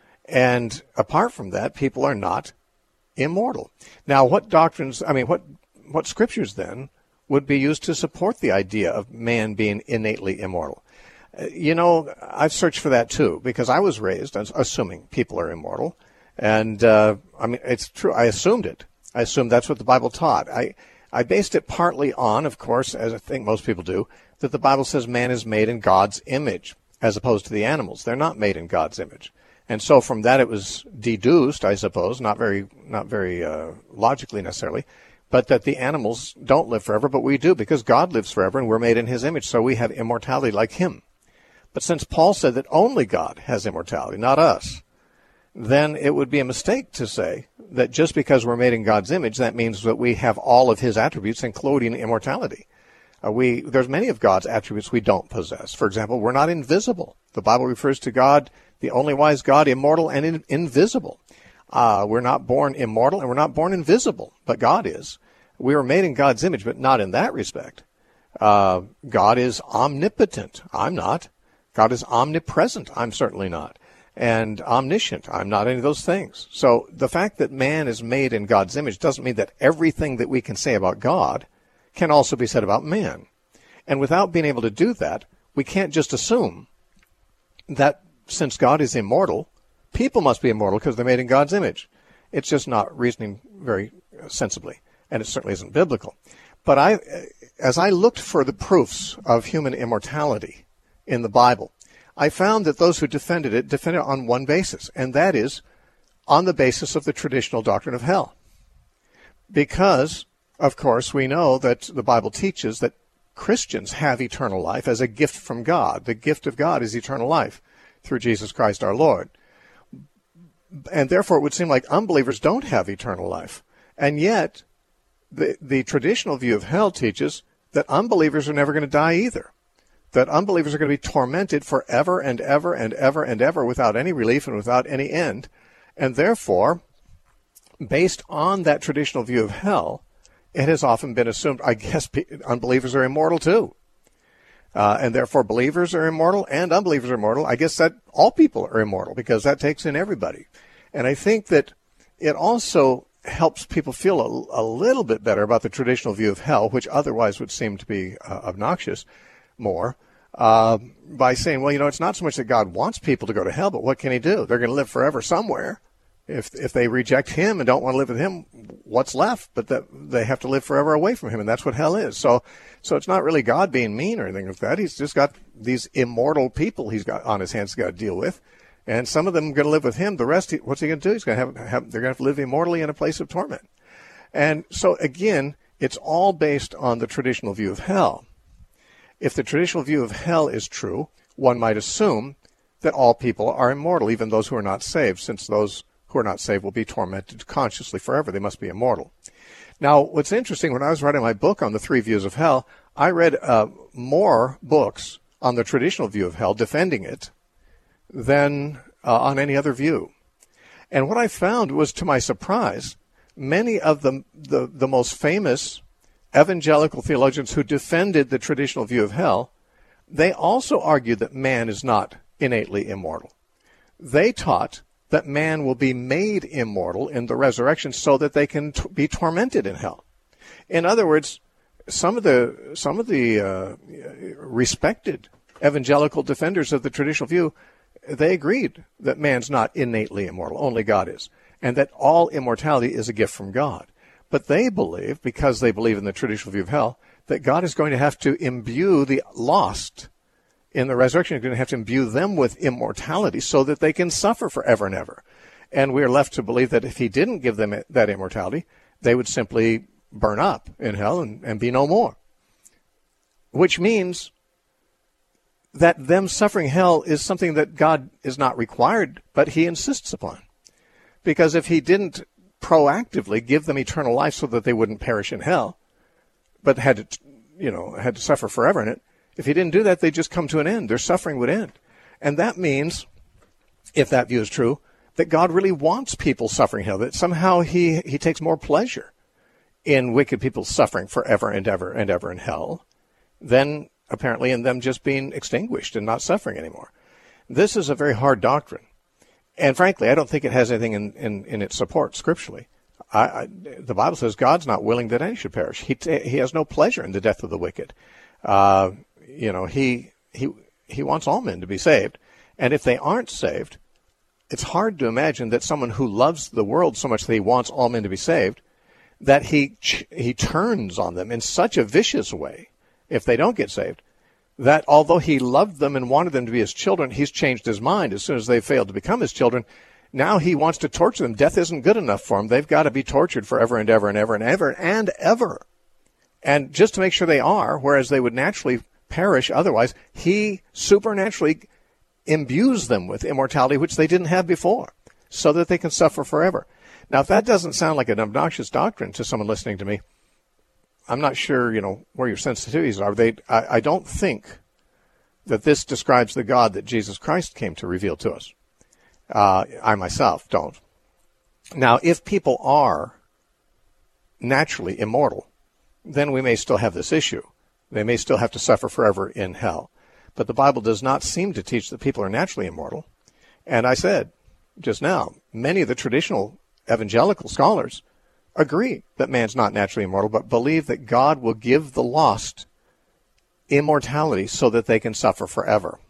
And apart from that, people are not immortal. Now, what doctrines, I mean, what what scriptures then would be used to support the idea of man being innately immortal? Uh, you know, I've searched for that too, because I was raised assuming people are immortal. And, uh, I mean, it's true. I assumed it. I assumed that's what the Bible taught. I, I based it partly on, of course, as I think most people do, that the Bible says man is made in God's image, as opposed to the animals. They're not made in God's image. And so from that it was deduced, I suppose, not very, not very uh, logically necessarily, but that the animals don't live forever, but we do, because God lives forever and we're made in his image, so we have immortality like him. But since Paul said that only God has immortality, not us, then it would be a mistake to say that just because we're made in God's image, that means that we have all of his attributes, including immortality. Uh, we there's many of God's attributes we don't possess. For example, we're not invisible. The Bible refers to God, the only wise God, immortal and in, invisible. Uh, we're not born immortal and we're not born invisible, but God is. We were made in God's image, but not in that respect. Uh, God is omnipotent. I'm not. God is omnipresent. I'm certainly not. And omniscient. I'm not any of those things. So the fact that man is made in God's image doesn't mean that everything that we can say about God can also be said about man. And without being able to do that, we can't just assume that since God is immortal, people must be immortal because they're made in God's image. It's just not reasoning very sensibly, and it certainly isn't biblical. But I, as I looked for the proofs of human immortality in the Bible, I found that those who defended it defended it on one basis, and that is on the basis of the traditional doctrine of hell. Because, of course, we know that the Bible teaches that Christians have eternal life as a gift from God. The gift of God is eternal life through Jesus Christ our Lord. And therefore it would seem like unbelievers don't have eternal life. And yet the, the traditional view of hell teaches that unbelievers are never going to die either. That unbelievers are going to be tormented forever and ever and ever and ever without any relief and without any end. And therefore, based on that traditional view of hell, it has often been assumed, I guess, unbelievers are immortal too. Uh, and therefore believers are immortal and unbelievers are immortal. I guess that all people are immortal because that takes in everybody. And I think that it also helps people feel a, a little bit better about the traditional view of hell, which otherwise would seem to be uh, obnoxious more, uh, by saying, well, you know, it's not so much that God wants people to go to hell, but what can he do? They're going to live forever somewhere. If if they reject him and don't want to live with him, what's left? But that they have to live forever away from him, and that's what hell is. So, so it's not really God being mean or anything like that. He's just got these immortal people he's got on his hands got to deal with, and some of them are going to live with him. The rest, what's he going to do? He's going to have, have they're going to have to live immortally in a place of torment. And so again, it's all based on the traditional view of hell. If the traditional view of hell is true, one might assume that all people are immortal, even those who are not saved, since those who are not saved will be tormented consciously forever. They must be immortal. Now, what's interesting, when I was writing my book on the three views of hell, I read uh, more books on the traditional view of hell, defending it, than uh, on any other view. And what I found was, to my surprise, many of the, the, the most famous evangelical theologians who defended the traditional view of hell, they also argued that man is not innately immortal. They taught that man will be made immortal in the resurrection so that they can t- be tormented in hell. In other words, some of the some of the uh, respected evangelical defenders of the traditional view they agreed that man's not innately immortal, only God is, and that all immortality is a gift from God. But they believe, because they believe in the traditional view of hell, that God is going to have to imbue the lost in the resurrection. He's going to have to imbue them with immortality so that they can suffer forever and ever. And we are left to believe that if he didn't give them that immortality, they would simply burn up in hell and, and be no more. Which means that them suffering hell is something that God is not required, but he insists upon. Because if he didn't proactively give them eternal life so that they wouldn't perish in hell, but had to, you know, had to suffer forever in it, if he didn't do that, they'd just come to an end. Their suffering would end. And that means, if that view is true, that God really wants people suffering hell, that somehow he, he takes more pleasure in wicked people suffering forever and ever and ever in hell than apparently in them just being extinguished and not suffering anymore. This is a very hard doctrine. And frankly, I don't think it has anything in, in, in its support scripturally. I, I, the Bible says God's not willing that any should perish. He, he has no pleasure in the death of the wicked. Uh, you know, he, he, he wants all men to be saved. And if they aren't saved, it's hard to imagine that someone who loves the world so much that he wants all men to be saved, that he he turns on them in such a vicious way, if they don't get saved, that although he loved them and wanted them to be his children, he's changed his mind as soon as they failed to become his children. Now he wants to torture them. Death isn't good enough for them. They've got to be tortured forever and ever and ever and ever and ever. And just to make sure they are, whereas they would naturally perish otherwise, he supernaturally imbues them with immortality, which they didn't have before, so that they can suffer forever. Now, if that doesn't sound like an obnoxious doctrine to someone listening to me, I'm not sure, you know, where your sensitivities are. They, I, I don't think that this describes the God that Jesus Christ came to reveal to us. Uh, I myself don't. Now, if people are naturally immortal, then we may still have this issue. They may still have to suffer forever in hell. But the Bible does not seem to teach that people are naturally immortal. And I said just now, many of the traditional evangelical scholars agree that man's not naturally immortal, but believe that God will give the lost immortality so that they can suffer forever.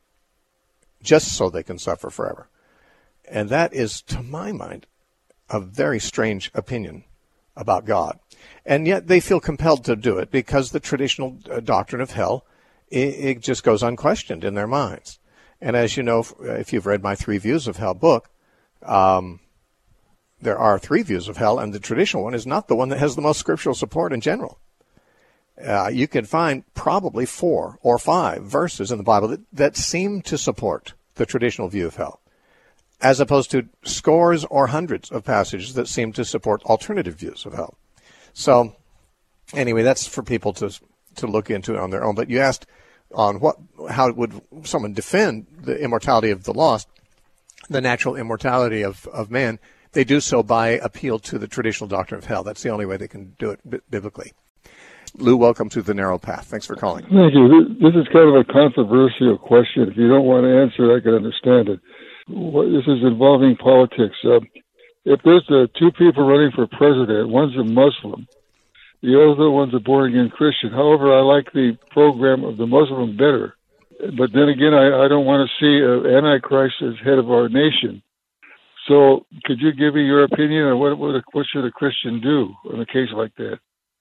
Just so they can suffer forever. And that is, to my mind, a very strange opinion about God. And yet they feel compelled to do it because the traditional doctrine of hell, it, it just goes unquestioned in their minds. And as you know, if you've read my Three Views of Hell book, um, there are three views of hell, and the traditional one is not the one that has the most scriptural support in general. Uh, you can find probably four or five verses in the Bible that, that seem to support the traditional view of hell, as opposed to scores or hundreds of passages that seem to support alternative views of hell. So, anyway, that's for people to to look into on their own. But you asked on what, how would someone defend the immortality of the lost, the natural immortality of, of man. They do so by appeal to the traditional doctrine of hell. That's the only way they can do it b- biblically. Lou, welcome to The Narrow Path. Thanks for calling. Thank you. This is kind of a controversial question. If you don't want to answer it, I can understand it. This is involving politics. Uh, if there's uh, two people running for president, one's a Muslim, the other one's a born-again Christian. However, I like the program of the Muslim better. But then again, I, I don't want to see uh, Antichrist as head of our nation. So could you give me your opinion on what, what, what should a Christian do in a case like that?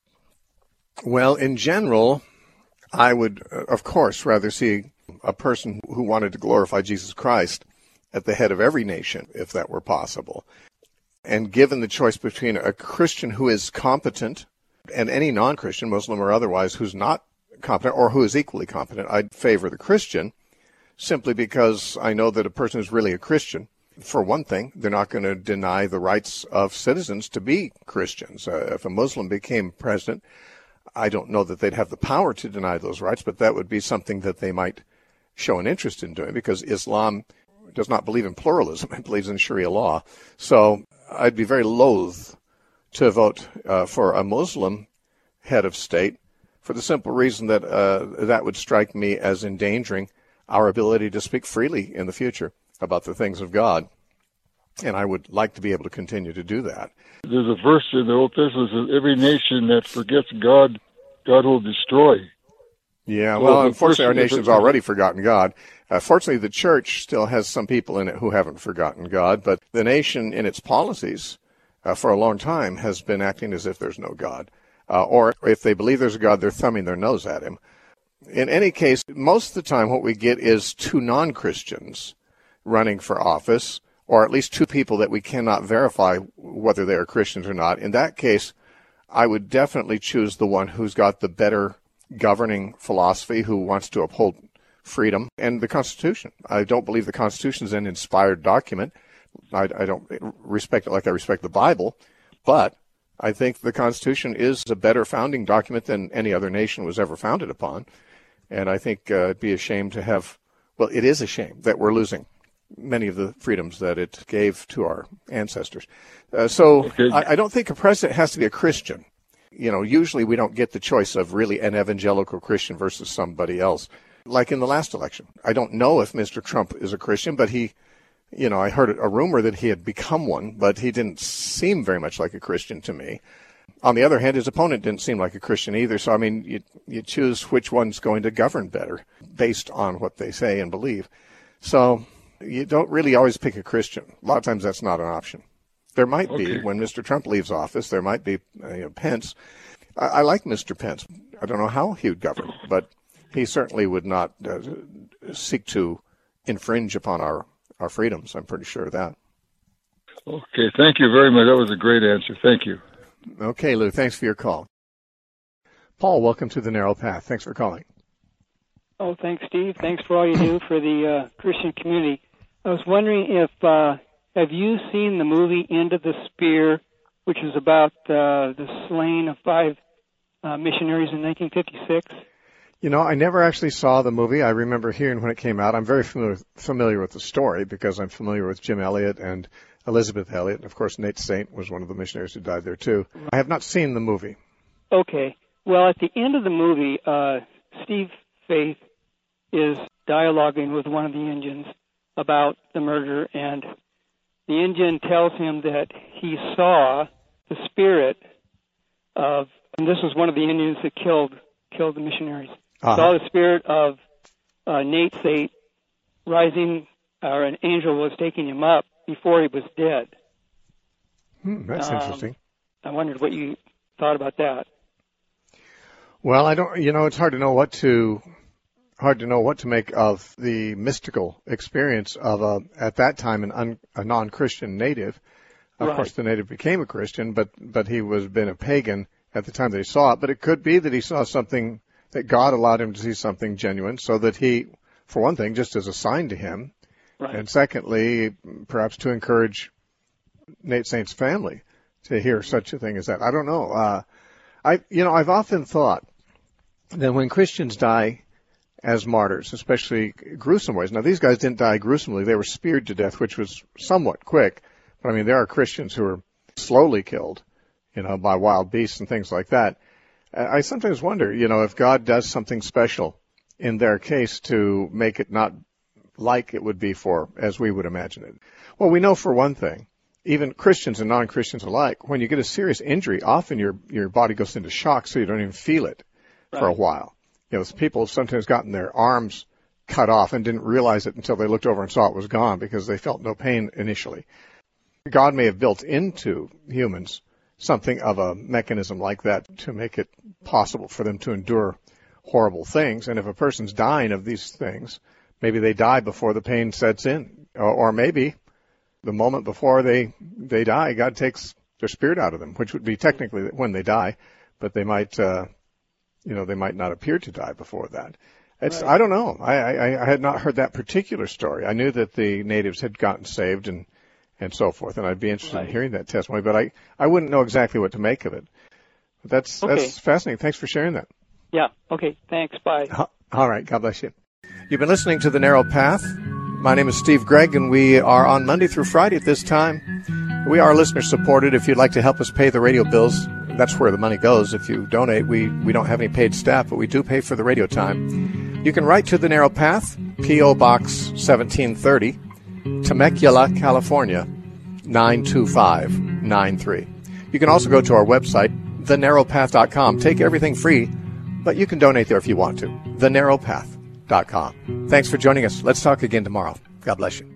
Well, in general, I would, of course, rather see a person who wanted to glorify Jesus Christ at the head of every nation, if that were possible. And given the choice between a Christian who is competent and any non-Christian, Muslim or otherwise, who's not competent or who is equally competent, I'd favor the Christian, simply because I know that a person who's really a Christian, for one thing, they're not going to deny the rights of citizens to be Christians. Uh, if a Muslim became president, I don't know that they'd have the power to deny those rights, but that would be something that they might show an interest in doing, because Islam does not believe in pluralism. It believes in Sharia law. So I'd be very loath to vote uh, for a Muslim head of state for the simple reason that uh, that would strike me as endangering our ability to speak freely in the future about the things of God. And I would like to be able to continue to do that. There's a verse in the Old Testament that says, every nation that forgets God, God will destroy. Yeah, well, well unfortunately, our nation's already forgotten God. Uh, fortunately, the church still has some people in it who haven't forgotten God, but the nation in its policies uh, for a long time has been acting as if there's no God. Uh, or if they believe there's a God, they're thumbing their nose at him. In any case, most of the time what we get is two non-Christians running for office, or at least two people that we cannot verify whether they are Christians or not. In that case, I would definitely choose the one who's got the better governing philosophy, who wants to uphold freedom and the Constitution. I don't believe the Constitution is an inspired document. I, I don't respect it like I respect the Bible, but I think the Constitution is a better founding document than any other nation was ever founded upon. And I think uh, it'd be a shame to have, well, it is a shame that we're losing many of the freedoms that it gave to our ancestors. Uh, so okay. I, I don't think a president has to be a Christian. You know, usually we don't get the choice of really an evangelical Christian versus somebody else. Like in the last election, I don't know if Mister Trump is a Christian, but he, you know, I heard a rumor that he had become one, but he didn't seem very much like a Christian to me. On the other hand, his opponent didn't seem like a Christian either. So, I mean, you, you choose which one's going to govern better based on what they say and believe. So you don't really always pick a Christian. A lot of times that's not an option. There might okay. be, when Mister Trump leaves office, there might be uh, you know, Pence. I, I like Mister Pence. I don't know how he would govern, but he certainly would not uh, seek to infringe upon our, our freedoms. I'm pretty sure of that. Okay, thank you very much. That was a great answer. Thank you. Okay, Lou, thanks for your call. Paul, welcome to The Narrow Path. Thanks for calling. Oh, thanks, Steve. Thanks for all you do for the uh, Christian community. I was wondering if, uh, have you seen the movie End of the Spear, which is about uh, the slaying of five uh, missionaries in nineteen fifty-six? You know, I never actually saw the movie. I remember hearing when it came out. I'm very familiar, familiar with the story because I'm familiar with Jim Elliot and Elizabeth Elliot. And, of course, Nate Saint was one of the missionaries who died there, too. I have not seen the movie. Okay. Well, at the end of the movie, uh, Steve Faith is dialoguing with one of the Indians about the murder, and the Indian tells him that he saw the spirit of, and this was one of the Indians that killed killed the missionaries, uh-huh. saw the spirit of uh, Nate Saint rising, or an angel was taking him up before he was dead. Hmm, that's um, interesting. I wondered what you thought about that. Well, I don't, you know, it's hard to know what to, hard to know what to make of the mystical experience of a, at that time, an un, a non-Christian native. Of right. course, the native became a Christian, but, but he was been a pagan at the time that he saw it. But it could be that he saw something, that God allowed him to see something genuine, so that he, for one thing, just as a sign to him, right. and secondly, perhaps to encourage Nate Saint's family to hear such a thing as that. I don't know. Uh, I, you know, I've often thought that when Christians die as martyrs, especially gruesome ways. Now, these guys didn't die gruesomely. They were speared to death, which was somewhat quick. But, I mean, there are Christians who are slowly killed, you know, by wild beasts and things like that. I sometimes wonder, you know, if God does something special in their case to make it not like it would be for, as we would imagine it. Well, we know for one thing, even Christians and non-Christians alike, when you get a serious injury, often your, your body goes into shock so you don't even feel it. Right. For a while. You know, people have sometimes gotten their arms cut off and didn't realize it until they looked over and saw it was gone because they felt no pain initially. God may have built into humans something of a mechanism like that to make it possible for them to endure horrible things. And if a person's dying of these things, maybe they die before the pain sets in. Or, or maybe the moment before they, they die, God takes their spirit out of them, which would be technically when they die, but they might, uh, you know, they might not appear to die before that. It's, right. I don't know. I, I, I had not heard that particular story. I knew that the natives had gotten saved and, and so forth, and I'd be interested right. in hearing that testimony, but I, I wouldn't know exactly what to make of it. But that's, okay. that's fascinating. Thanks for sharing that. Yeah. Okay. Thanks. Bye. All right. God bless you. You've been listening to The Narrow Path. My name is Steve Gregg, and we are on Monday through Friday at this time. We are listener supported. If you'd like to help us pay the radio bills, that's where the money goes. If you donate, we, we don't have any paid staff, but we do pay for the radio time. You can write to The Narrow Path, P O. Box seventeen thirty, Temecula, California, nine two five nine three. You can also go to our website, the narrow path dot com. Take everything free, but you can donate there if you want to. the narrow path dot com. Thanks for joining us. Let's talk again tomorrow. God bless you.